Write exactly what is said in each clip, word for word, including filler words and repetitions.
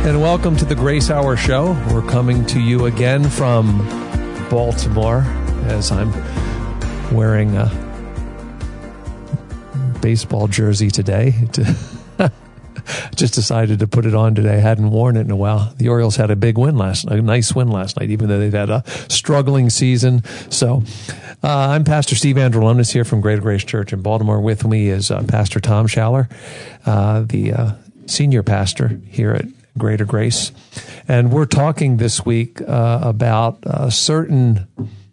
And welcome to the Grace Hour Show. We're coming to you again from Baltimore as I'm wearing a baseball jersey today. Just decided to put it on today. I hadn't worn it in a while. The Orioles had a big win last night, a nice win last night, even though they've had a struggling season. So uh, I'm Pastor Steve Androlonis here from Greater Grace Church in Baltimore. With me is uh, Pastor Tom Schaller, uh, the uh, senior pastor here at Greater Grace. And we're talking this week uh, about uh, certain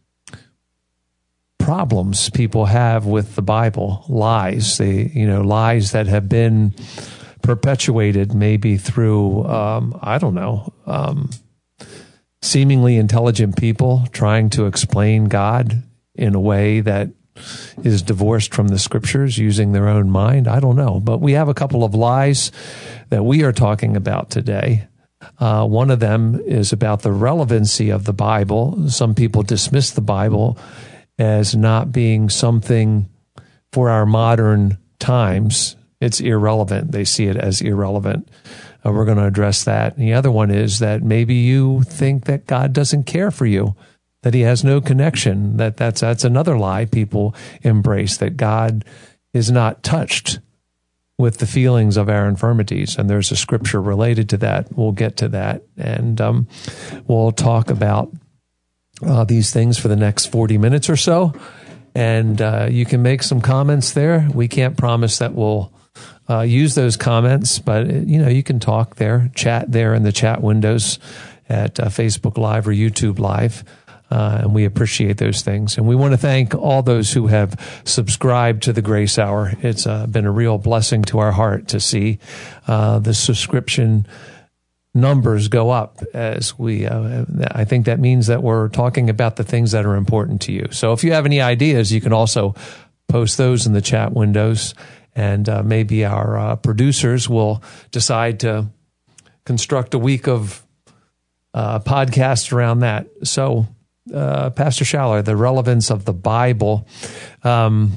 problems people have with the Bible, lies, they, you know, lies that have been perpetuated maybe through, um, I don't know, um, seemingly intelligent people trying to explain God in a way that is divorced from the scriptures, using their own mind. I don't know. But we have a couple of lies that we are talking about today. Uh, one of them is about the relevancy of the Bible. Some people dismiss the Bible as not being something for our modern times. It's irrelevant. They see it as irrelevant. Uh, we're going to address that. And the other one is that maybe you think that God doesn't care for you, that he has no connection, that that's, that's another lie people embrace, that God is not touched with the feelings of our infirmities. And there's a scripture related to that. We'll get to that. And um, we'll talk about uh, these things for the next forty minutes or so. And uh, you can make some comments there. We can't promise that we'll uh, use those comments, but you know, you can talk there, chat there in the chat windows at uh, Facebook Live or YouTube Live. Uh, and we appreciate those things. And we want to thank all those who have subscribed to the Grace Hour. It's uh, been a real blessing to our heart to see uh, the subscription numbers go up as we, uh, I think that means that we're talking about the things that are important to you. So if you have any ideas, you can also post those in the chat windows. And uh, maybe our uh, producers will decide to construct a week of uh, podcasts around that. So, Uh, Pastor Schaller, the relevance of the Bible. Um,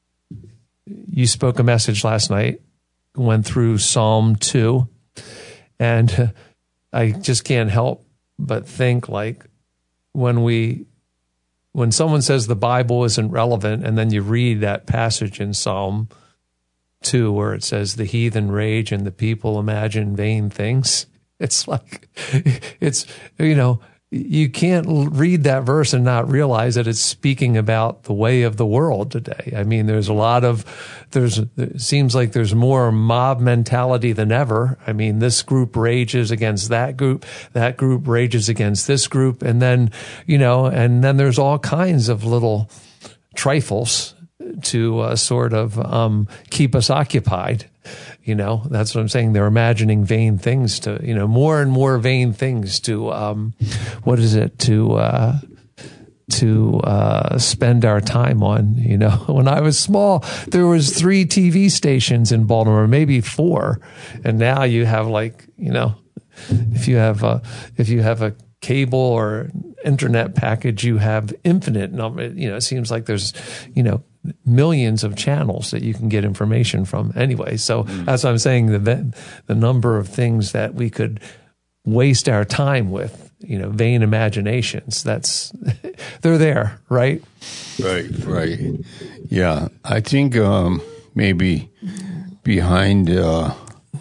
you spoke a message last night, went through Psalm two, and uh, I just can't help but think, like, when we, when someone says the Bible isn't relevant, and then you read that passage in Psalm two where it says the heathen rage and the people imagine vain things, it's like, it's, you know, you can't read that verse and not realize that it's speaking about the way of the world today. I mean, there's a lot of, there's, it seems like there's more mob mentality than ever. I mean, this group rages against that group, that group rages against this group. And then, you know, and then there's all kinds of little trifles to uh, sort of um, keep us occupied. You know, that's what I'm saying. They're imagining vain things to, you know, more and more vain things to, um, what is it, to, uh, to, uh, spend our time on. You know, when I was small, there was three T V stations in Baltimore, maybe four. And now you have, like, you know, if you have a, if you have a cable or internet package, you have infinite number. You know, it seems like there's, you know, millions of channels that you can get information from anyway. So mm. that's what I'm saying, the the number of things that we could waste our time with, you know, vain imaginations, that's, they're there, right? Right, right. Yeah, I think um, maybe behind, uh,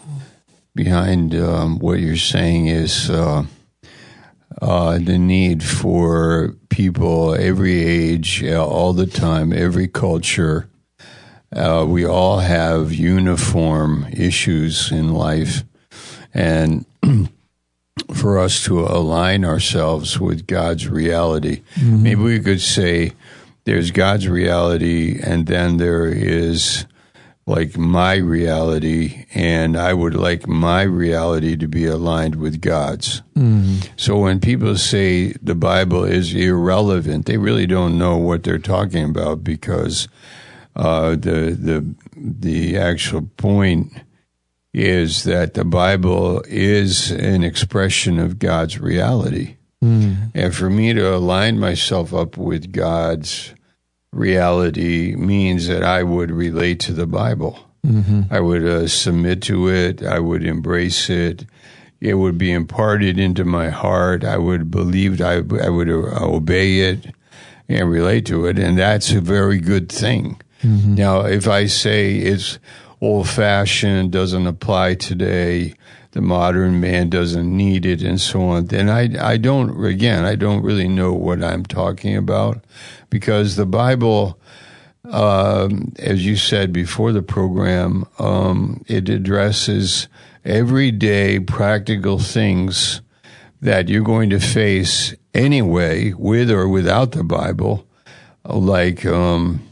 behind um, what you're saying is uh, uh, the need for people, every age, uh, all the time, every culture. Uh, we all have uniform issues in life. And for us to align ourselves with God's reality, mm-hmm. maybe we could say there's God's reality and then there is like my reality, and I would like my reality to be aligned with God's. Mm-hmm. So when people say the Bible is irrelevant, they really don't know what they're talking about, because uh, the the the actual point is that the Bible is an expression of God's reality. Mm. And for me to align myself up with God's reality means that I would relate to the Bible. Mm-hmm. I would uh, submit to it. I would embrace it. it would be imparted into my heart. I would believe, I, I would obey it and relate to it, and that's a very good thing. Mm-hmm. Now, if I say it's old-fashioned, doesn't apply today, the modern man doesn't need it, and so on, then I, I don't, again, I don't really know what I'm talking about, because the Bible, um, as you said before the program, um, it addresses everyday practical things that you're going to face anyway, with or without the Bible, like, um,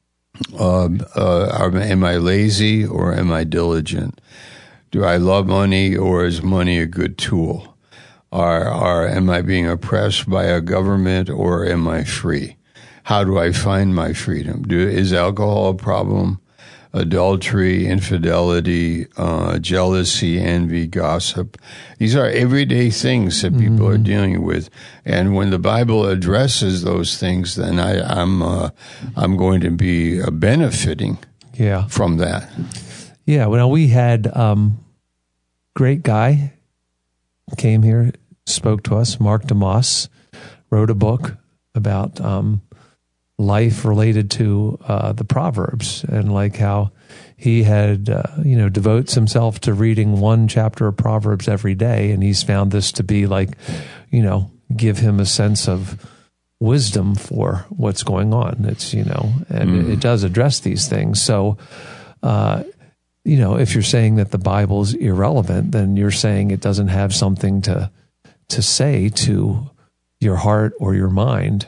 uh, uh, am I lazy or am I diligent? Do I love money, or is money a good tool? Or, or am I being oppressed by a government, or am I free? How do I find my freedom? Do, is alcohol a problem? Adultery, infidelity, uh, jealousy, envy, gossip. These are everyday things that people mm-hmm. are dealing with. And when the Bible addresses those things, then I, I'm uh, I'm going to be uh, benefiting yeah. from that. Yeah, well, we had um, great guy came here, spoke to us. Mark DeMoss wrote a book about um, life related to uh, the Proverbs, and like how he had, uh, you know, devotes himself to reading one chapter of Proverbs every day, and he's found this to be like, you know, give him a sense of wisdom for what's going on. It's, you know, and mm. it, it does address these things. So, uh, you know, if you're saying that the Bible's irrelevant, then you're saying it doesn't have something to to say to your heart or your mind.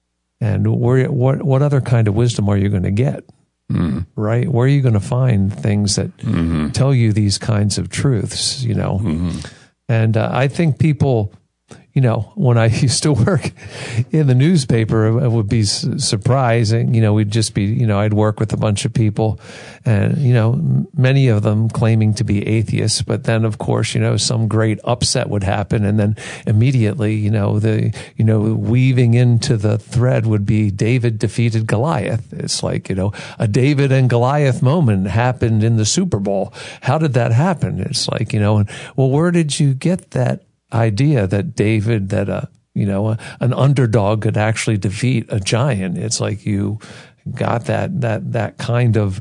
And where, what what other kind of wisdom are you going to get? Mm. Right? Where are you going to find things that mm-hmm. tell you these kinds of truths? You know, mm-hmm. and uh, I think people. You know, when I used to work in the newspaper, it would be surprising. You know, we'd just be, you know, I'd work with a bunch of people and, you know, many of them claiming to be atheists. But then, of course, you know, some great upset would happen. And then immediately, you know, the, you know, weaving into the thread would be David defeated Goliath. It's like, you know, a David and Goliath moment happened in the Super Bowl. How did that happen? It's like, you know, well, where did you get that idea that David, that a you know a, an underdog could actually defeat a giant? It's like you got that that that kind of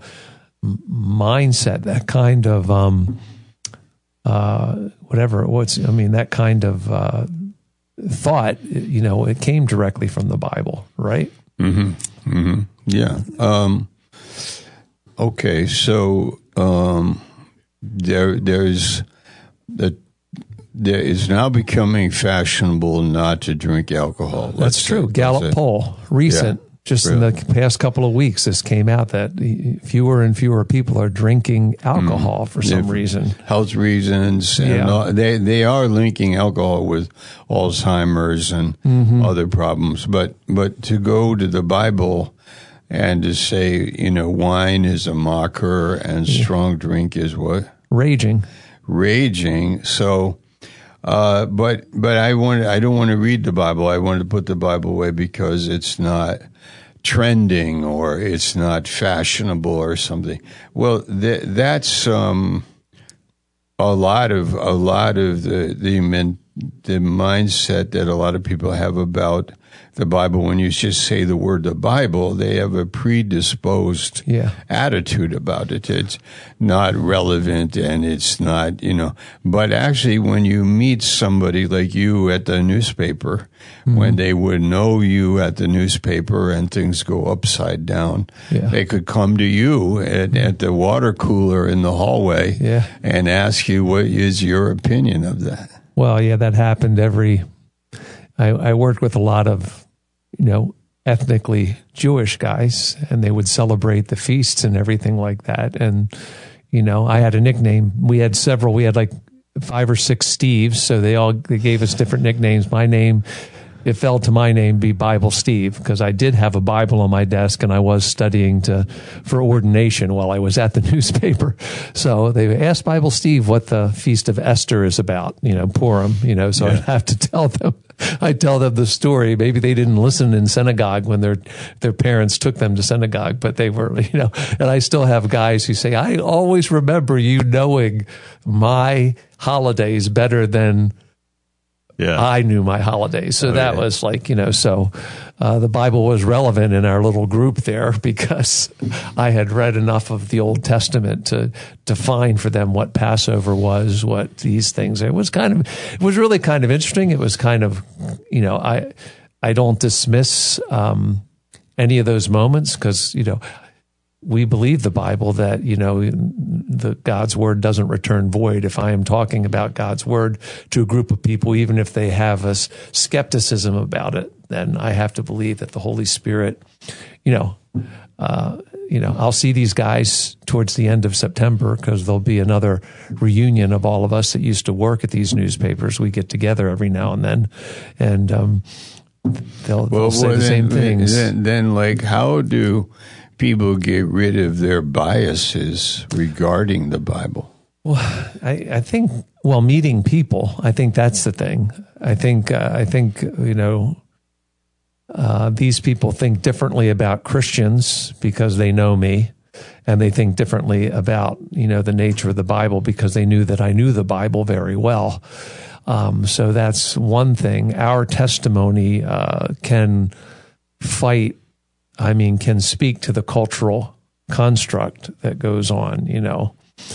mindset, that kind of um uh whatever. What's I mean that kind of uh, thought. You know, it came directly from the Bible, right? Mm-hmm. Mm-hmm. Yeah. Um, okay. So um, there there's the. There is now becoming fashionable not to drink alcohol. That's true. Say, Gallup poll, recent, yeah, just really. In the past couple of weeks, this came out that fewer and fewer people are drinking alcohol mm. for some yeah, reason. Health reasons. And yeah. all, they, they are linking alcohol with Alzheimer's and mm-hmm. other problems. But, but to go to the Bible and to say, you know, wine is a mocker and yeah. strong drink is what? Raging. Raging. So... Uh, but but I want I don't want to read the Bible. I want to put the Bible away because it's not trending or it's not fashionable or something. Well, th- that's um, a lot of a lot of the the, men, the mindset that a lot of people have about the Bible. When you just say the word the Bible, they have a predisposed yeah. attitude about it. It's not relevant and it's not, you know, but actually when you meet somebody like you at the newspaper, mm-hmm. when they would know you at the newspaper and things go upside down, yeah. they could come to you at, at the water cooler in the hallway yeah. and ask you what is your opinion of that. Well, yeah, that happened every, I, I worked with a lot of, you know, ethnically Jewish guys, and they would celebrate the feasts and everything like that. And, you know, I had a nickname. We had several, we had like five or six Steves. So they all, they gave us different nicknames. My name it fell to my name be Bible Steve, because I did have a Bible on my desk and I was studying to for ordination while I was at the newspaper. So they asked Bible Steve what the Feast of Esther is about, you know, Purim, you know, so yeah. I'd have to tell them. I tell them the story. Maybe they didn't listen in synagogue when their their parents took them to synagogue, but they were, you know, and I still have guys who say, I always remember you knowing my holidays better than yeah. I knew my holidays. So oh, that yeah. was like, you know, so uh, the Bible was relevant in our little group there because I had read enough of the Old Testament to define for them what Passover was, what these things. It was kind of, it was really kind of interesting. It was kind of, you know, I, I don't dismiss um, any of those moments because, you know, we believe the Bible that, you know, the God's word doesn't return void. If I am talking about God's word to a group of people, even if they have a skepticism about it, then I have to believe that the Holy Spirit, you know, uh, you know, I'll see these guys towards the end of September because there'll be another reunion of all of us that used to work at these newspapers. We get together every now and then, and um, they'll, they'll well, say well, the then, same things. Then, then, like, how do people get rid of their biases regarding the Bible? Well, I, I think, well, meeting people, I think that's the thing. I think, uh, I think, you know, uh, these people think differently about Christians because they know me, and they think differently about, you know, the nature of the Bible because they knew that I knew the Bible very well. Um, so that's one thing. Our testimony, uh, can fight I mean, can speak to the cultural construct that goes on, you know.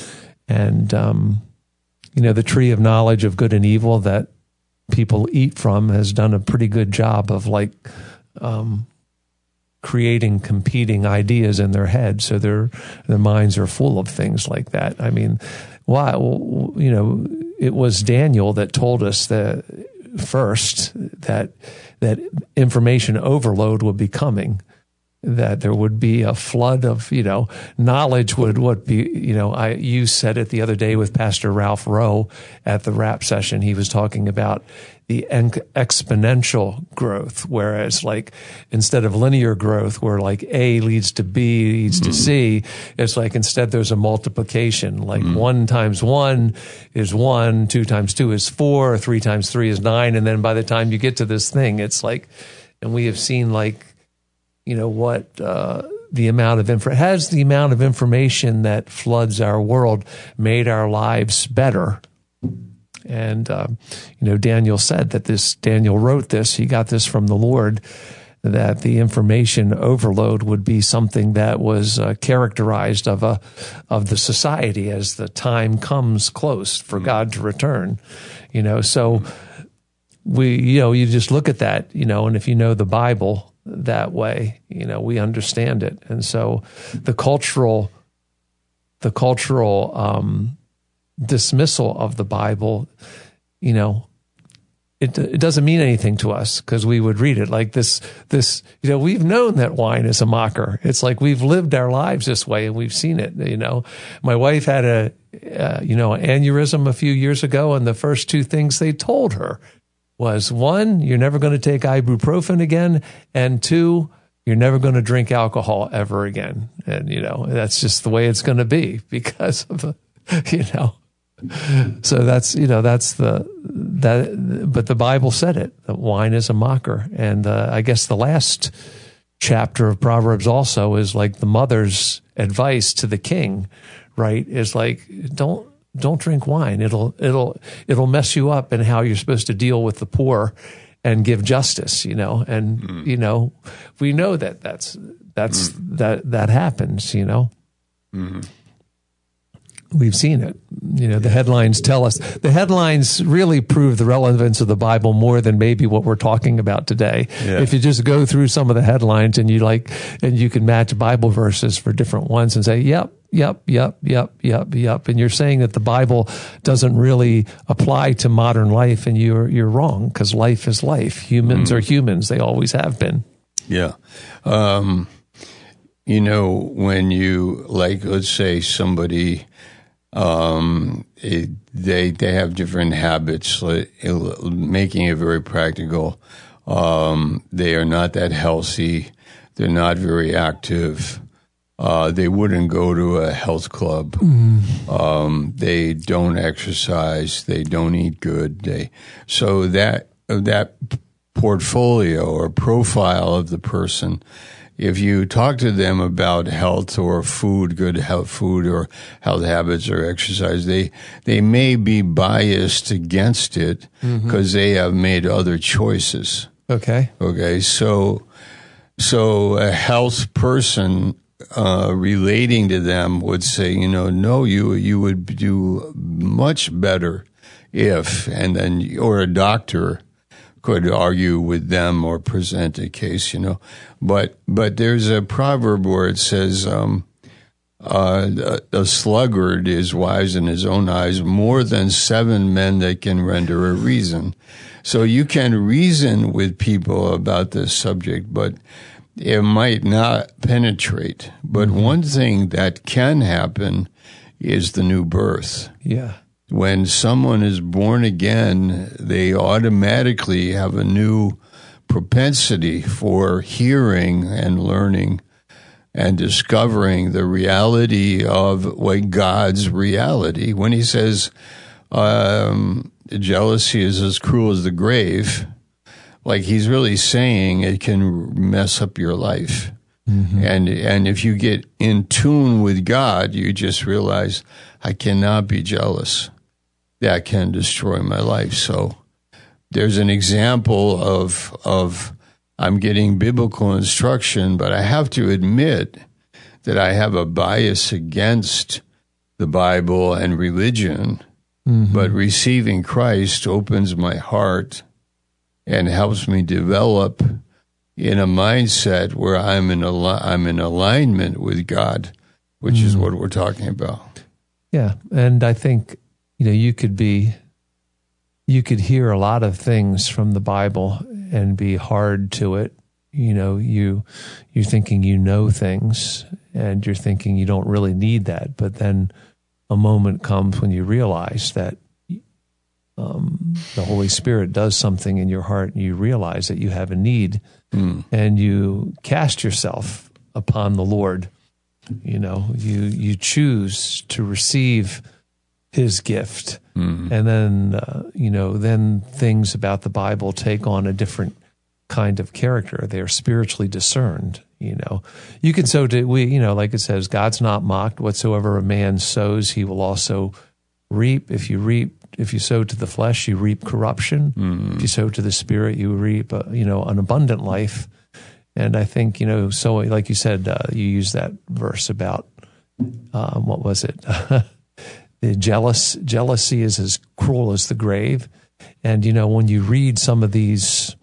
And, um, you know, the tree of knowledge of good and evil that people eat from has done a pretty good job of, like, um, creating competing ideas in their head. So their their minds are full of things like that. I mean, why? Well, you know, it was Daniel that told us that first that that information overload would be coming. That there would be a flood of, you know, knowledge would, would be, you know, I, you said it the other day with Pastor Ralph Rowe at the rap session. He was talking about the en- exponential growth, whereas like instead of linear growth where like A leads to B leads mm. to C, it's like instead there's a multiplication, like mm. one times one is one, two times two is four, three times three is nine. And then by the time you get to this thing, it's like, and we have seen like, you know, what uh, the amount of info has the amount of information that floods our world made our lives better. And, uh, you know, Daniel said that this, Daniel wrote this, he got this from the Lord, that the information overload would be something that was uh, characterized of a, of the society as the time comes close for God to return, you know, so we, you know, you just look at that, you know, and if you know the Bible that way, you know, we understand it. And so the cultural, the cultural, um, dismissal of the Bible, you know, it, it doesn't mean anything to us because we would read it like this, this, you know, we've known that wine is a mocker. It's like we've lived our lives this way and we've seen it, you know. My wife had a, uh, you know, an aneurysm a few years ago, and the first two things they told her was, one, you're never going to take ibuprofen again, and two, you're never going to drink alcohol ever again. And, you know, that's just the way it's going to be because of, the, you know, so that's, you know, that's the, that, but the Bible said it, that wine is a mocker. And uh, I guess the last chapter of Proverbs also is like the mother's advice to the king, right? Is like, don't, Don't drink wine. It'll, it'll, it'll mess you up in how you're supposed to deal with the poor and give justice, you know, and, mm. you know, we know that that's, that's, mm. that, that happens, you know, mm-hmm. We've seen it, you know, the headlines tell us, the headlines really prove the relevance of the Bible more than maybe what we're talking about today. Yeah. If you just go through some of the headlines and you like, and you can match Bible verses for different ones and say, yep, Yep, yep, yep, yep, yep. And you're saying that the Bible doesn't really apply to modern life, and you're you're wrong because life is life. Humans mm. are humans; they always have been. Yeah, um, you know, when you like, let's say somebody, um, it, they they have different habits. Like, making it very practical, Um, they are not that healthy. They're not very active. Uh, they wouldn't go to a health club. Mm. Um, they don't exercise. They don't eat good. They so that that portfolio or profile of the person. If you talk to them about health or food, good health food or health habits or exercise, they they may be biased against it because mm-hmm. they have made other choices. Okay. Okay. So, so a health person uh, relating to them would say, you know, no, you you would do much better if, and then, or a doctor could argue with them or present a case, you know. But but there's a proverb where it says, um, uh, a, a sluggard is wise in his own eyes more than seven men that can render a reason. So you can reason with people about this subject, but it might not penetrate. But mm-hmm. one thing that can happen is the new birth. Yeah. When someone is born again, they automatically have a new propensity for hearing and learning and discovering the reality of what God's reality. When he says um, jealousy is as cruel as the grave, like he's really saying it can mess up your life. Mm-hmm. And and if you get in tune with God, you just realize, I cannot be jealous. That can destroy my life. So there's an example of of I'm getting biblical instruction, but I have to admit that I have a bias against the Bible and religion. Mm-hmm. But receiving Christ opens my heart and helps me develop in a mindset where I'm in al- I'm in alignment with God, which mm-hmm. is what we're talking about. Yeah, and I think, you know, you could be, you could hear a lot of things from the Bible and be hard to it. You know, you, you're thinking you know things and you're thinking you don't really need that. But then a moment comes when you realize that um, the Holy Spirit does something in your heart and you realize that you have a need mm. and you cast yourself upon the Lord. You know, you, you choose to receive his gift. Mm. And then, uh, you know, then things about the Bible take on a different kind of character. They are spiritually discerned, you know. You can sow to, we, you know, like it says, God's not mocked. Whatsoever a man sows, he will also reap. If you reap, if you sow to the flesh, you reap corruption. Mm. If you sow to the Spirit, you reap, uh, you know, an abundant life. And I think, you know, so like you said, uh, you used that verse about, um, what was it? The jealous jealousy is as cruel as the grave. And, you know, when you read some of these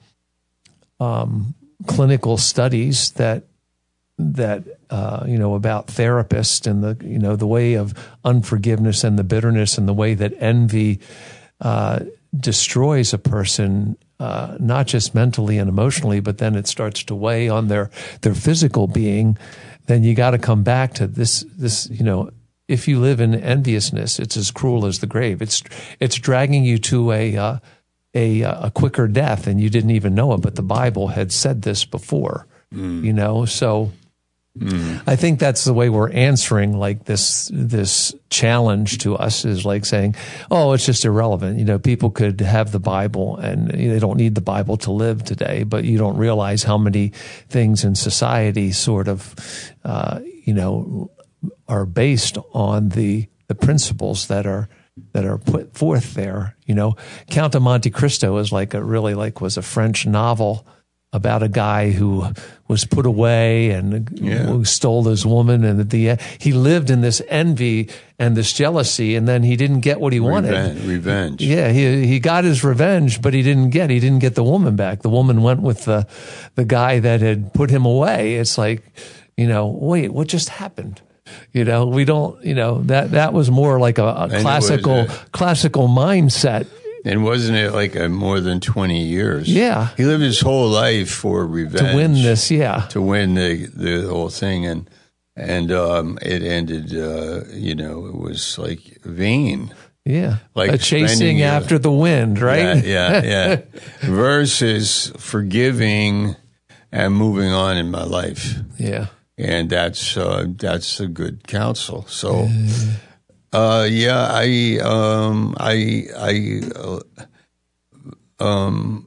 um, clinical studies that, that uh, you know, about therapists and the, you know, the way of unforgiveness and the bitterness and the way that envy uh, destroys a person, uh, not just mentally and emotionally, but then it starts to weigh on their, their physical being, then you got to come back to this, this, you know, if you live in enviousness, it's as cruel as the grave. It's it's dragging you to a uh, a a quicker death, and you didn't even know it. But the Bible had said this before, mm. you know. So mm. I think that's the way we're answering like this this challenge to us is like saying, "Oh, it's just irrelevant." You know, people could have the Bible, and they don't need the Bible to live today. But you don't realize how many things in society sort of, uh, you know, are based on the the principles that are that are put forth there. You know, Count of Monte Cristo is like a really like was a French novel about a guy who was put away and yeah. who stole his woman, and at the end, he lived in this envy and this jealousy, and then he didn't get what he wanted. Revenge. revenge. Yeah, he he got his revenge, but he didn't get he didn't get the woman back. The woman went with the the guy that had put him away. It's like, you know, wait, what just happened? You know, we don't, you know, that, that was more like a, a classical, was, uh, classical mindset. And wasn't it like a more than twenty years? Yeah. He lived his whole life for revenge. To win this, yeah. To win the, the whole thing. And, and, um, it ended, uh, you know, it was like vain. Yeah. Like a chasing your, after the wind, right? Yeah, yeah, yeah. Versus forgiving and moving on in my life. Yeah. And that's uh, that's a good counsel. So, uh, yeah, I um, I I uh, um,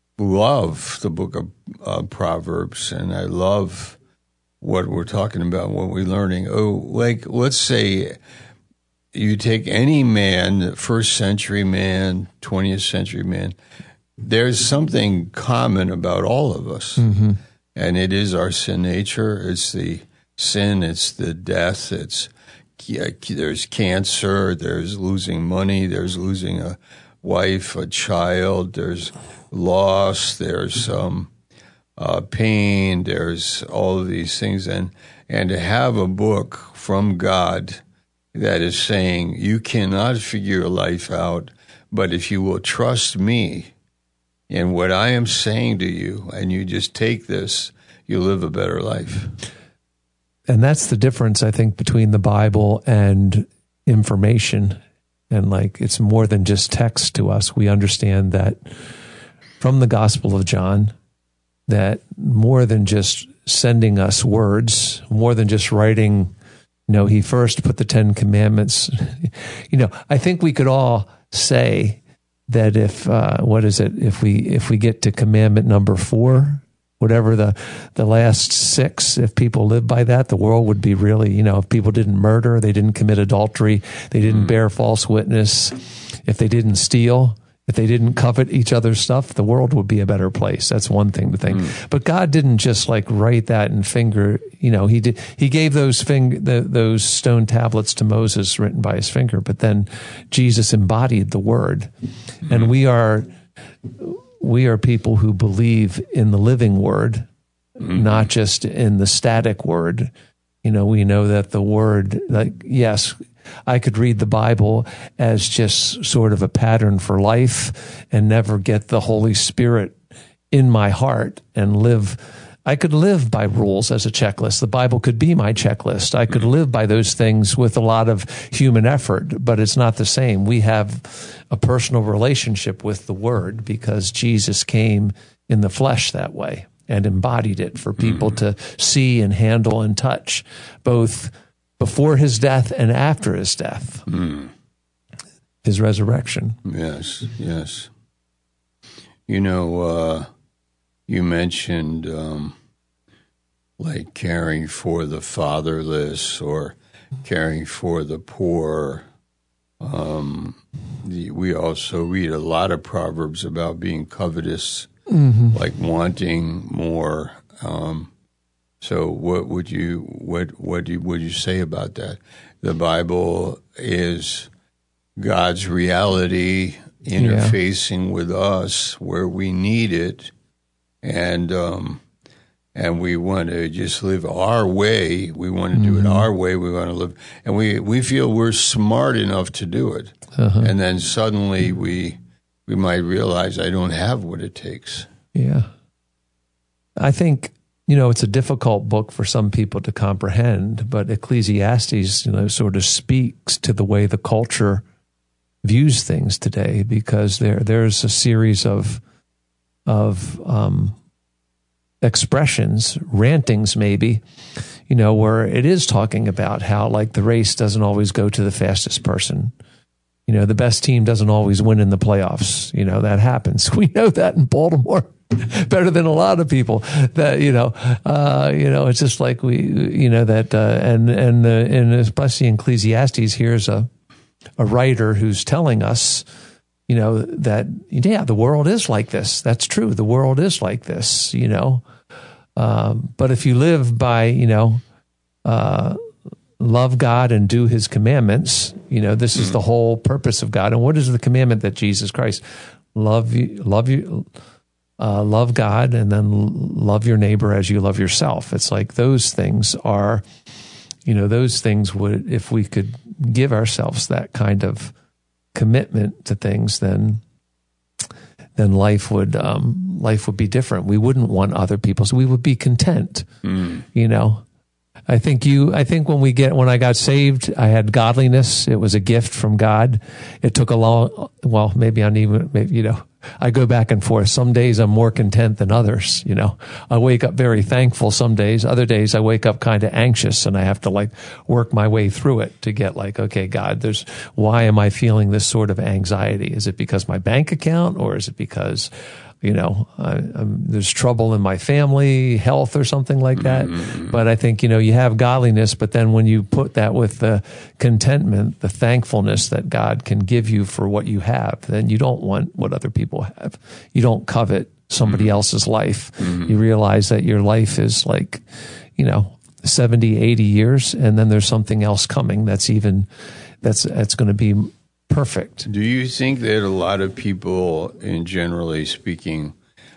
love the book of uh, Proverbs, and I love what we're talking about, what we're learning. Oh, like let's say you take any man, first century man, twentieth century man. There's something common about all of us. Mm-hmm. And it is our sin nature. It's the sin. It's the death. It's there's cancer. There's losing money. There's losing a wife, a child. There's loss. There's um, uh, pain. There's all of these things. And and to have a book from God that is saying you cannot figure your life out, but if you will trust me, and what I am saying to you, and you just take this, you live a better life. And that's the difference, I think, between the Bible and information. And like, it's more than just text to us. We understand that from the Gospel of John, that more than just sending us words, more than just writing, you know, he first put the Ten Commandments. You know, I think we could all say that if uh, what is it? If we if we get to commandment number four, whatever the the last six, if people live by that, the world would be really, you know, if people didn't murder, they didn't commit adultery, they didn't mm. bear false witness, if they didn't steal, if they didn't covet each other's stuff, the world would be a better place. That's one thing to think. Mm. But God didn't just like write that in finger. You know, he did. He gave those finger the, those stone tablets to Moses, written by his finger. But then Jesus embodied the word, mm. and we are we are people who believe in the living word, mm. not just in the static word. You know, we know that the word, like, yes, I could read the Bible as just sort of a pattern for life and never get the Holy Spirit in my heart and live. I could live by rules as a checklist. The Bible could be my checklist. I could live by those things with a lot of human effort, but it's not the same. We have a personal relationship with the Word because Jesus came in the flesh that way and embodied it for people mm. to see and handle and touch, both before his death and after his death, mm. his resurrection. Yes, yes. You know, uh, you mentioned um, like caring for the fatherless or caring for the poor. Um, the, we also read a lot of Proverbs about being covetous, mm-hmm. like wanting more. Um, So what would you what what do you, would you say about that? The Bible is God's reality interfacing yeah. with us where we need it, and um, and we want to just live our way. We want to mm-hmm. do it our way. We want to live, and we, we feel we're smart enough to do it, uh-huh. and then suddenly we we might realize I don't have what it takes. Yeah, I think. You know, it's a difficult book for some people to comprehend, but Ecclesiastes, you know, sort of speaks to the way the culture views things today, because there there's a series of of um, expressions, rantings maybe, you know, where it is talking about how like the race doesn't always go to the fastest person. You know, the best team doesn't always win in the playoffs. You know, that happens. We know that in Baltimore better than a lot of people. That you know, uh, you know, it's just like we, you know, that, uh, and and uh, and especially in Ecclesiastes, here's a a writer who's telling us, you know, that yeah, the world is like this. That's true. The world is like this. You know, um, but if you live by, you know, uh, love God and do his commandments, you know, this is the whole purpose of God. And what is the commandment that Jesus Christ love you, love you, uh, love God, and then love your neighbor as you love yourself. It's like those things are, you know, those things would, if we could give ourselves that kind of commitment to things, then, then life would, um, life would be different. We wouldn't want other people, so we would be content, mm. you know. I think you, I think when we get, when I got saved, I had godliness. It was a gift from God. It took a long, well, maybe I'm even, maybe, you know, I go back and forth. Some days I'm more content than others. You know, I wake up very thankful some days. Other days I wake up kind of anxious and I have to like work my way through it to get like, okay, God, there's, why am I feeling this sort of anxiety? Is it because my bank account, or is it because, you know, I, I'm, there's trouble in my family, health or something like that? Mm-hmm. But I think, you know, you have godliness, but then when you put that with the contentment, the thankfulness that God can give you for what you have, then you don't want what other people have. You don't covet somebody mm-hmm. else's life. Mm-hmm. You realize that your life is like, you know, seventy, eighty years, and then there's something else coming that's even, that's, that's going to be perfect. Do you think that a lot of people, in generally speaking,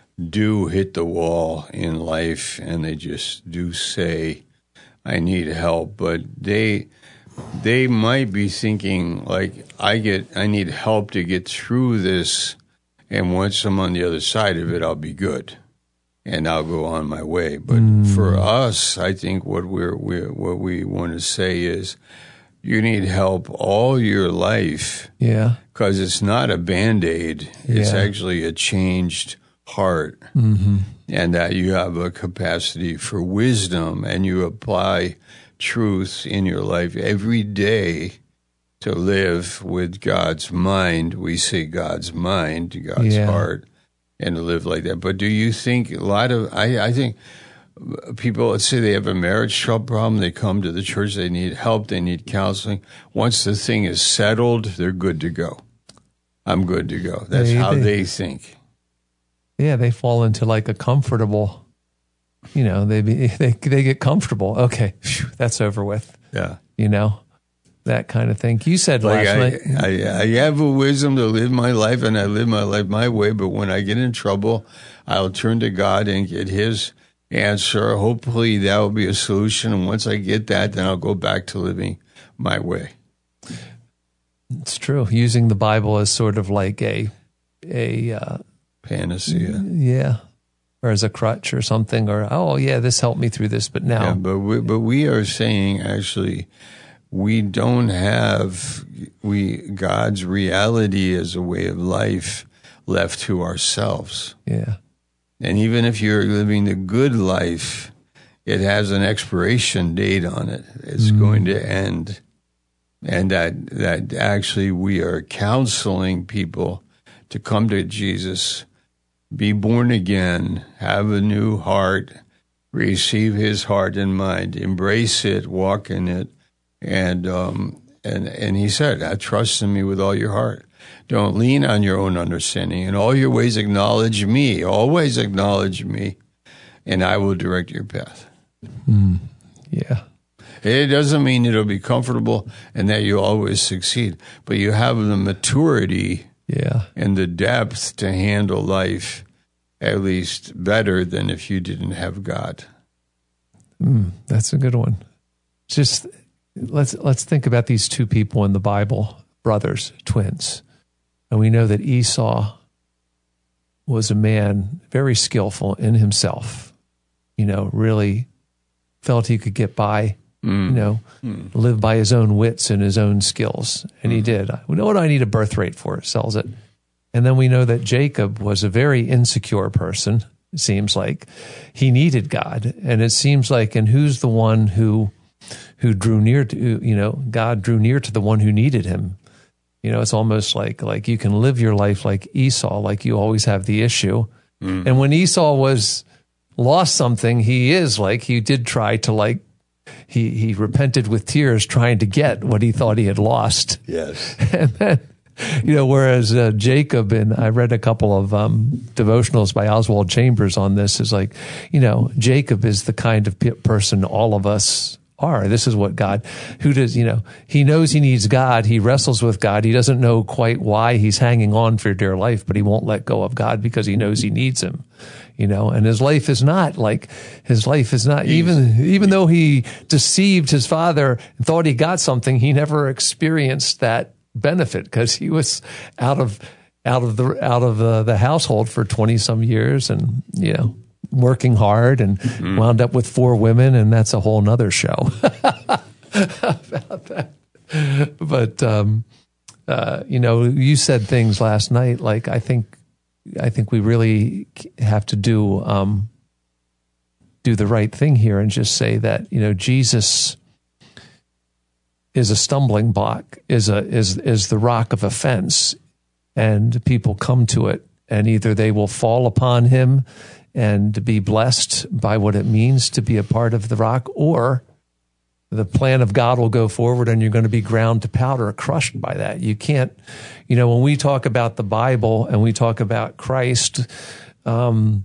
do hit the wall in life and they just do say, I need help, but they they might be thinking like, I get I need help to get through this, and once I'm on the other side of it, I'll be good and I'll go on my way. But mm. for us, I think what we're, we're what we want to say is, you need help all your life. Yeah. Because it's not a Band-Aid. It's yeah. actually a changed heart. Mm-hmm. And that you have a capacity for wisdom, and you apply truth in your life every day to live with God's mind. We say God's mind, God's yeah. heart, and to live like that. But do you think a lot of, I, I think, people, let's say they have a marriage trouble problem, they come to the church, they need help, they need counseling. Once the thing is settled, they're good to go. I'm good to go. That's they, how they, they think. Yeah, they fall into like a comfortable, you know, they be, they they get comfortable. Okay, phew, that's over with. Yeah. You know, that kind of thing. You said like last I, night. I, I have a wisdom to live my life, and I live my life my way, but when I get in trouble, I'll turn to God and get his answer. Hopefully that will be a solution. And once I get that, then I'll go back to living my way. It's true. Using the Bible as sort of like a, a, uh, panacea. Yeah. Or as a crutch or something, or, oh yeah, this helped me through this, but now. Yeah, but we, but we are saying actually, we don't have, we, God's reality as a way of life left to ourselves. Yeah. And even if you're living the good life, it has an expiration date on it. It's mm. going to end. And that that actually we are counseling people to come to Jesus, be born again, have a new heart, receive his heart and mind, embrace it, walk in it. And um, and and he said, I trust in me with all your heart. Don't lean on your own understanding. In all your ways acknowledge me. Always acknowledge me, and I will direct your path. Mm, yeah. It doesn't mean it'll be comfortable and that you always succeed, but you have the maturity yeah. and the depth to handle life at least better than if you didn't have God. Mm, that's a good one. Just let's let's think about these two people in the Bible, brothers, twins. And we know that Esau was a man very skillful in himself, you know, really felt he could get by, mm. you know, mm. live by his own wits and his own skills. And mm. he did. We know what I need a birthright for, sells it. And then we know that Jacob was a very insecure person, it seems like. He needed God. And it seems like, and who's the one who who drew near to, you know, God drew near to the one who needed him. You know, it's almost like like you can live your life like Esau, like you always have the issue. Mm. And when Esau was lost something, he is like, he did try to like, he, he repented with tears trying to get what he thought he had lost. Yes. And then, you know, whereas uh, Jacob, and I read a couple of um, devotionals by Oswald Chambers on this, is like, you know, Jacob is the kind of pe- person all of us are. This is what God, who does, you know, he knows he needs God. He wrestles with God. He doesn't know quite why he's hanging on for dear life, but he won't let go of God because he knows he needs him, you know, and his life is not like, his life is not, even, even though he deceived his father and thought he got something, he never experienced that benefit because he was out of, out of the, out of uh, the household for twenty some years. And, you know, working hard and mm. wound up with four women, and that's a whole nother show about that. But, um, uh, you know, you said things last night, like, I think, I think we really have to do, um, do the right thing here and just say that, you know, Jesus is a stumbling block, is a, is, is the rock of offense, and people come to it, and either they will fall upon him and be blessed by what it means to be a part of the rock, or the plan of God will go forward and you're going to be ground to powder, crushed by that. You can't, you know, when we talk about the Bible and we talk about Christ, um,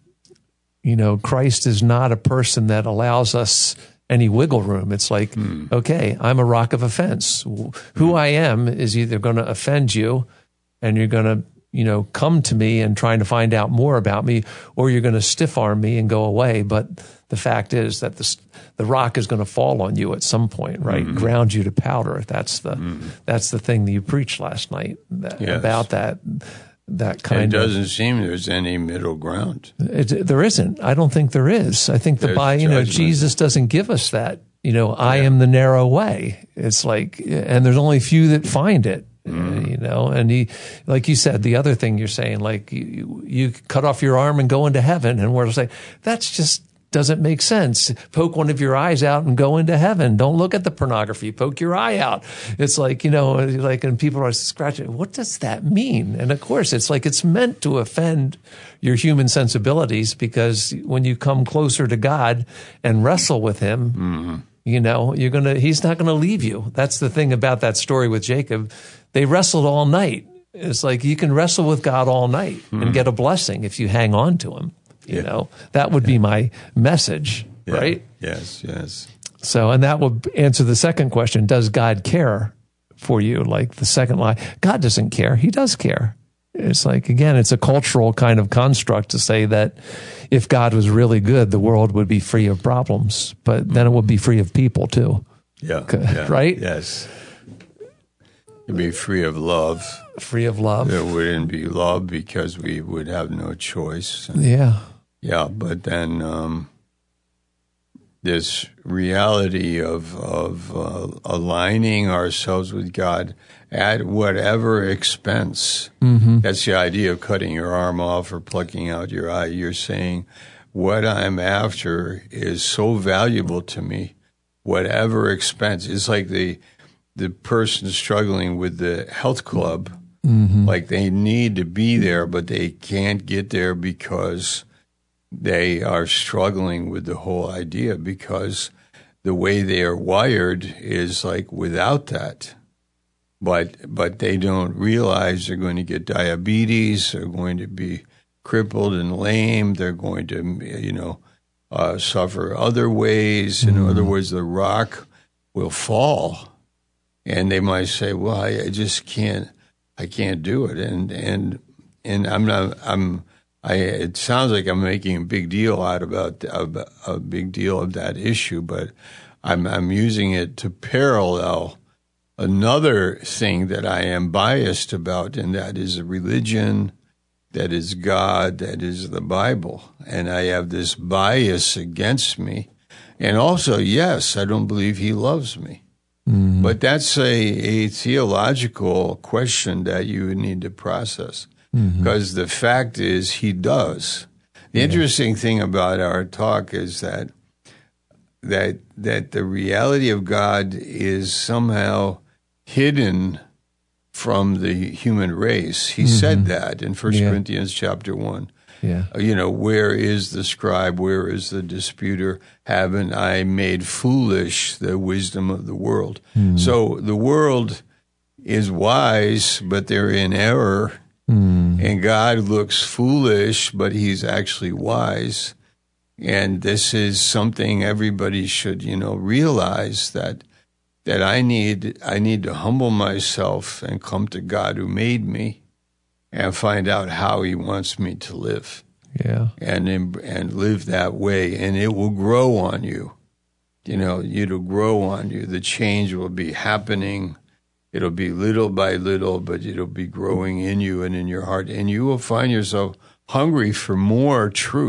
you know, Christ is not a person that allows us any wiggle room. It's like, mm. okay, I'm a rock of offense. Who I am is either going to offend you and you're going to, you know, come to me and trying to find out more about me, or you're going to stiff arm me and go away. But the fact is that the the rock is going to fall on you at some point, right? Mm-hmm. Ground you to powder. That's the mm-hmm. that's the thing that you preached last night that, yes. about that that kind and it of. It doesn't seem there's any middle ground. It, there isn't. I don't think there is. I think the by you know Jesus doesn't give us that. You know, I yeah. am the narrow way. It's like, and there's only few that find it. Mm. You know, and he, like you said, the other thing you're saying, like you, you cut off your arm and go into heaven, and we're saying that's just doesn't make sense. Poke one of your eyes out and go into heaven. Don't look at the pornography. Poke your eye out. It's like, you know, like, and people are scratching. What does that mean? And of course, it's like it's meant to offend your human sensibilities, because when you come closer to God and wrestle with Him. Mm-hmm. You know, you're going to, he's not going to leave you. That's the thing about that story with Jacob. They wrestled all night. It's like you can wrestle with God all night mm-hmm. and get a blessing if you hang on to him. You yeah. know, that would yeah. be my message, yeah. right? Yes, yes. So, and that would answer the second question. Does God care for you? Like the second line, God doesn't care. He does care. It's like, again, it's a cultural kind of construct to say that if God was really good, the world would be free of problems, but then it would be free of people too. Yeah. yeah right? Yes. It'd be free of love. Free of love. There wouldn't be love because we would have no choice. Yeah. Yeah, but then um, this reality of, of uh, aligning ourselves with God at whatever expense. Mm-hmm. That's the idea of cutting your arm off or plucking out your eye. You're saying, what I'm after is so valuable to me, whatever expense. It's like the the person struggling with the health club, mm-hmm. like they need to be there, but they can't get there because they are struggling with the whole idea, because the way they are wired is like without that. But but they don't realize they're going to get diabetes, they're going to be crippled and lame, they're going to, you know, uh, suffer other ways. Mm-hmm. In other words, the rock will fall. And they might say, well, I, I just can't, I can't do it. And and and I'm not, I'm, I. It sounds like I'm making a big deal out about a, a big deal of that issue, but I'm I'm using it to parallel another thing that I am biased about, and that is a religion, that is God, that is the Bible. And I have this bias against me. And also, yes, I don't believe he loves me. Mm. But that's a, a theological question that you need to process. Because mm-hmm. the fact is, he does. The yeah. interesting thing about our talk is that that that the reality of God is somehow hidden from the human race. He mm-hmm. said that in First yeah. Corinthians chapter one. Yeah. Uh, you know, where is the scribe? Where is the disputer? Haven't I made foolish the wisdom of the world? Mm. So the world is wise, but they're in error. Mm. And God looks foolish, but he's actually wise. And this is something everybody should, you know, realize that that I need I need to humble myself and come to God who made me and find out how he wants me to live. Yeah. And and live that way, and it will grow on you. You know, it'll grow on you. The change will be happening. It'll be little by little, but it'll be growing in you and in your heart. And you will find yourself hungry for more truth.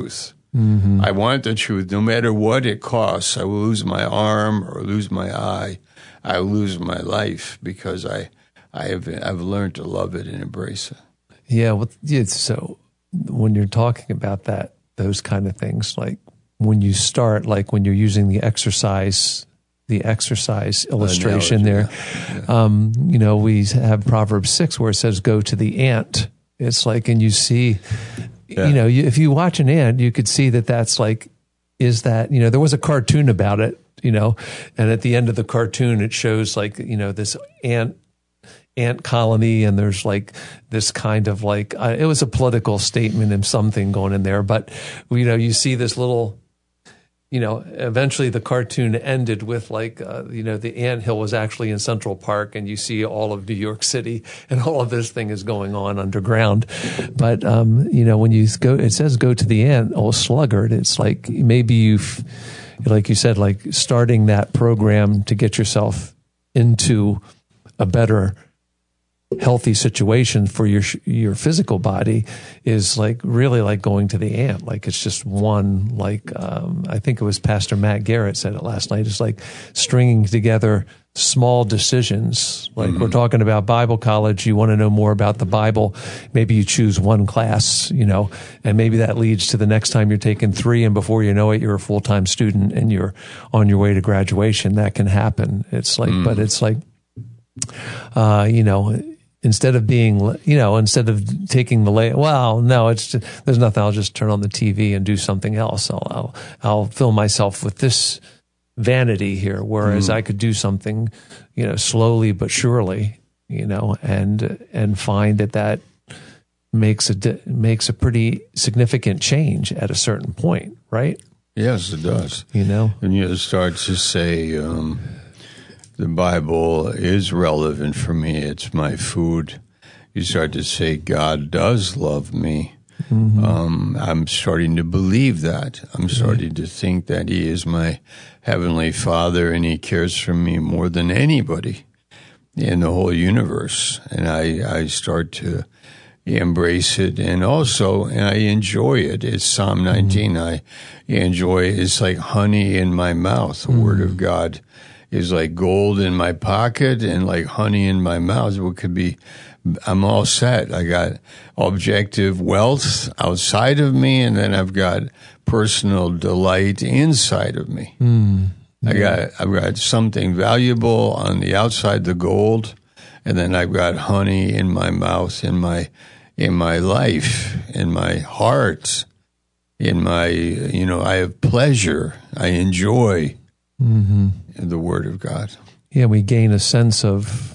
Mm-hmm. I want the truth. No matter what it costs, I will lose my arm or lose my eye. I will lose my life because I, I have, I've learned to love it and embrace it. Yeah. Well, yeah, so when you're talking about that, those kind of things, like when you start, like when you're using the exercise, the exercise illustration Analogy, there, yeah. Yeah. Um, you know, we have Proverbs six where it says, go to the ant. It's like, and you see, yeah. you know, you, if you watch an ant, you could see that that's like, is that, you know, there was a cartoon about it, you know, and at the end of the cartoon, it shows like, you know, this ant, ant colony, and there's like this kind of like, uh, it was a political statement and something going in there, but, you know, you see this little, you know, eventually the cartoon ended with like, uh, you know, the anthill was actually in Central Park, and you see all of New York City, and all of this thing is going on underground. But, um, you know, when you go, it says go to the ant, oh, sluggard. It's like maybe you've, like you said, like starting that program to get yourself into a better, healthy situation for your your physical body is like really like going to the ant. Like it's just one, like um, I think it was Pastor Matt Garrett said it last night. It's like stringing together small decisions. Like mm-hmm. we're talking about Bible college. You want to know more about the Bible. Maybe you choose one class, you know, and maybe that leads to the next time you're taking three, and before you know it, you're a full-time student and you're on your way to graduation. That can happen. It's like, mm. but it's like, uh, you know, instead of being, you know, instead of taking the lay, well, no, it's just, there's nothing. I'll just turn on the T V and do something else. I'll, I'll, I'll fill myself with this vanity here. Whereas mm. I could do something, you know, slowly but surely, you know, and, and find that that makes a, makes a pretty significant change at a certain point, right? Yes, it does. You know, and you start to say, um, the Bible is relevant for me. It's my food. You start to say, God does love me. Mm-hmm. Um, I'm starting to believe that. I'm starting to think that He is my Heavenly Father, and He cares for me more than anybody in the whole universe. And I, I start to embrace it, and also, and I enjoy it. It's Psalm nineteen. Mm-hmm. I enjoy it. It's like honey in my mouth. The mm-hmm. Word of God is like gold in my pocket and like honey in my mouth. What could be, I'm all set. I got objective wealth outside of me, and then I've got personal delight inside of me. Mm, yeah. I got, I've got something valuable on the outside, the gold, and then I've got honey in my mouth, in my, in my life, in my heart, in my, you know, I have pleasure. I enjoy mm-hmm. the Word of God. Yeah, we gain a sense of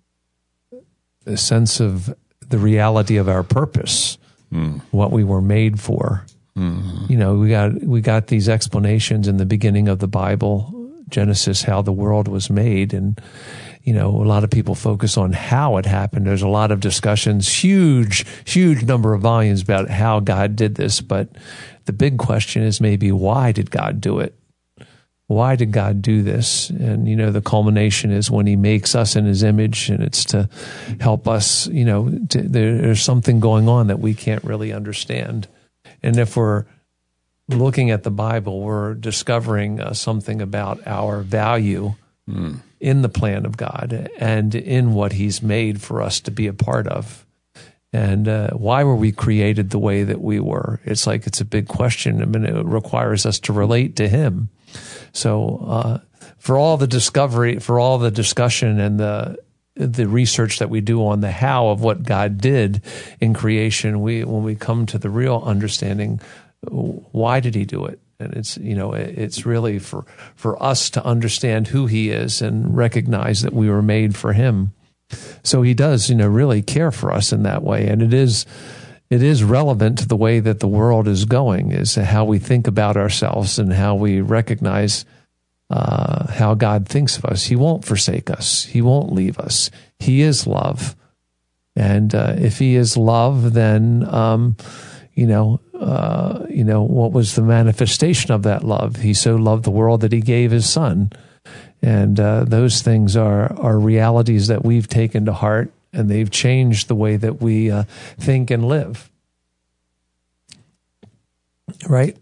a sense of the reality of our purpose, mm. what we were made for. Mm-hmm. You know, we got we got these explanations in the beginning of the Bible, Genesis, how the world was made, and you know, a lot of people focus on how it happened. There's a lot of discussions, huge, huge number of volumes about how God did this, but the big question is maybe why did God do it? Why did God do this? And, you know, the culmination is when He makes us in His image, and it's to help us, you know, to, there, there's something going on that we can't really understand. And if we're looking at the Bible, we're discovering uh, something about our value mm. in the plan of God and in what He's made for us to be a part of. And uh, why were we created the way that we were? It's like, it's a big question. I mean, it requires us to relate to Him. So, uh, for all the discovery, for all the discussion and the the research that we do on the how of what God did in creation, we when we come to the real understanding, why did He do it? And it's, you know, it's really for for us to understand who He is and recognize that we were made for Him. So He does, you know, really care for us in that way, and it is. It is relevant to the way that the world is going, is how we think about ourselves and how we recognize uh, how God thinks of us. He won't forsake us. He won't leave us. He is love. And uh, if He is love, then, um, you know, uh, you know, what was the manifestation of that love? He so loved the world that He gave His Son. And uh, those things are, are realities that we've taken to heart, and they've changed the way that we uh, think and live. Right?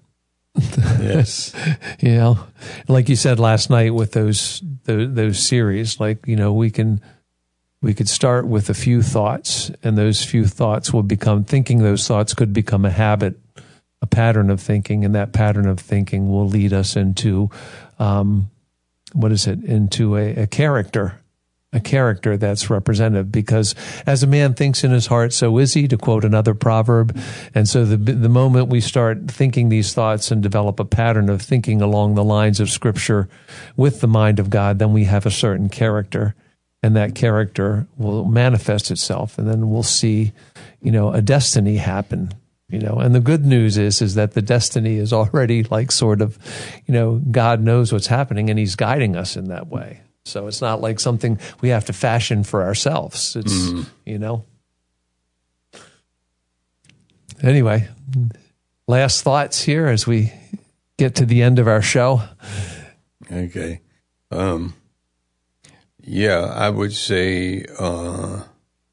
Yes. You know, like you said last night with those, those those series, like, you know, we can we could start with a few thoughts, and those few thoughts will become thinking. Those thoughts could become a habit, a pattern of thinking, and that pattern of thinking will lead us into um, what is it? Into a, a character. A character that's representative, because as a man thinks in his heart, so is he, to quote another proverb. And so the the moment we start thinking these thoughts and develop a pattern of thinking along the lines of Scripture with the mind of God, then we have a certain character, and that character will manifest itself, and then we'll see, you know, a destiny happen. You know, and the good news is, is that the destiny is already like sort of, you know, God knows what's happening, and He's guiding us in that way. So it's not like something we have to fashion for ourselves. It's, mm. you know. Anyway, last thoughts here as we get to the end of our show. Okay. Um, yeah, I would say uh,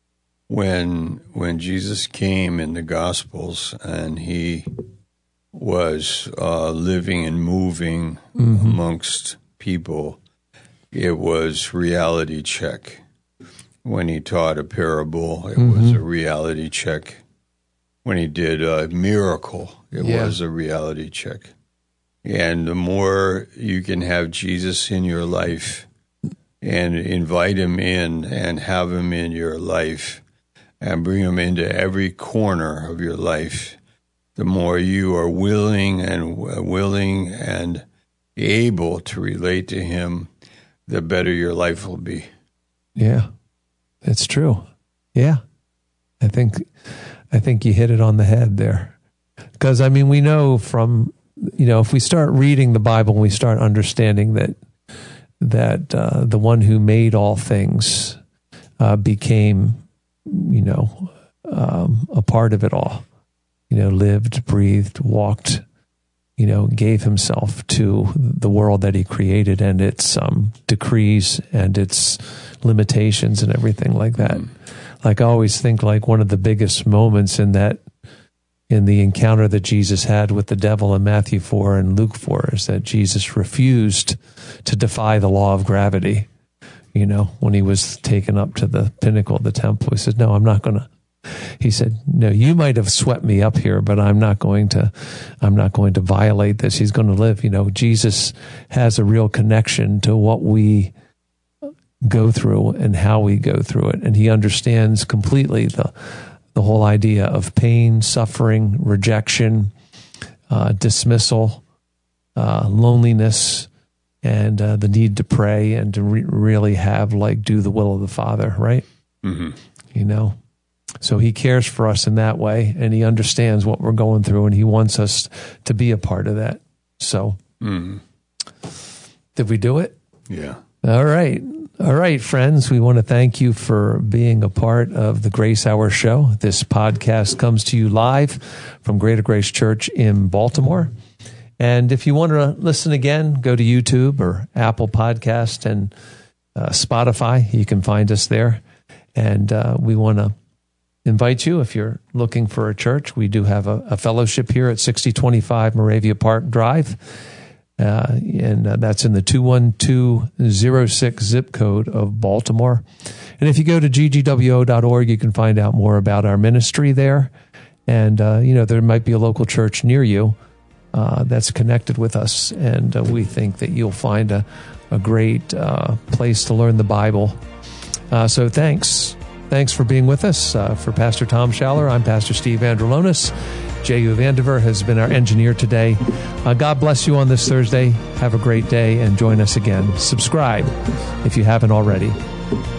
when when Jesus came in the Gospels and He was uh, living and moving mm-hmm. amongst people, it was reality check. When He taught a parable, it mm-hmm. was a reality check. When He did a miracle, it yeah. was a reality check. And the more you can have Jesus in your life and invite Him in and have Him in your life and bring Him into every corner of your life, the more you are willing and willing and able to relate to Him, the better your life will be. Yeah, it's true. Yeah, I think I think you hit it on the head there. Because, I mean, we know from, you know, if we start reading the Bible and we start understanding that that uh, the one who made all things uh, became, you know, um, a part of it all, you know, lived, breathed, walked, you know, gave Himself to the world that He created and its um, decrees and its limitations and everything like that. Mm. Like, I always think like one of the biggest moments in that, in the encounter that Jesus had with the devil in Matthew four and Luke four, is that Jesus refused to defy the law of gravity. You know, when He was taken up to the pinnacle of the temple, He said, no, I'm not going to. He said, no, you might have swept me up here, but I'm not going to, I'm not going to violate this. He's going to live. You know, Jesus has a real connection to what we go through and how we go through it. And He understands completely the, the whole idea of pain, suffering, rejection, uh, dismissal, uh, loneliness, and uh, the need to pray and to re- really have, like, do the will of the Father, right? Mm-hmm. You know? So He cares for us in that way, and He understands what we're going through, and He wants us to be a part of that. So, mm. Did we do it? Yeah. All right. All right, friends. We want to thank you for being a part of the Grace Hour show. This podcast comes to you live from Greater Grace Church in Baltimore. And if you want to listen again, go to YouTube or Apple Podcast and uh, Spotify. You can find us there. And uh, we want to invite you, if you're looking for a church, we do have a, a fellowship here at sixty twenty-five Moravia Park Drive, uh, and uh, that's in the two one two zero six zip code of Baltimore. And if you go to g g w o dot org, you can find out more about our ministry there. And, uh, you know, there might be a local church near you uh, that's connected with us, and uh, we think that you'll find a, a great uh, place to learn the Bible. Uh, so thanks. Thanks for being with us. Uh, for Pastor Tom Schaller, I'm Pastor Steve Androlonis. J U Vandiver has been our engineer today. Uh, God bless you on this Thursday. Have a great day and join us again. Subscribe if you haven't already.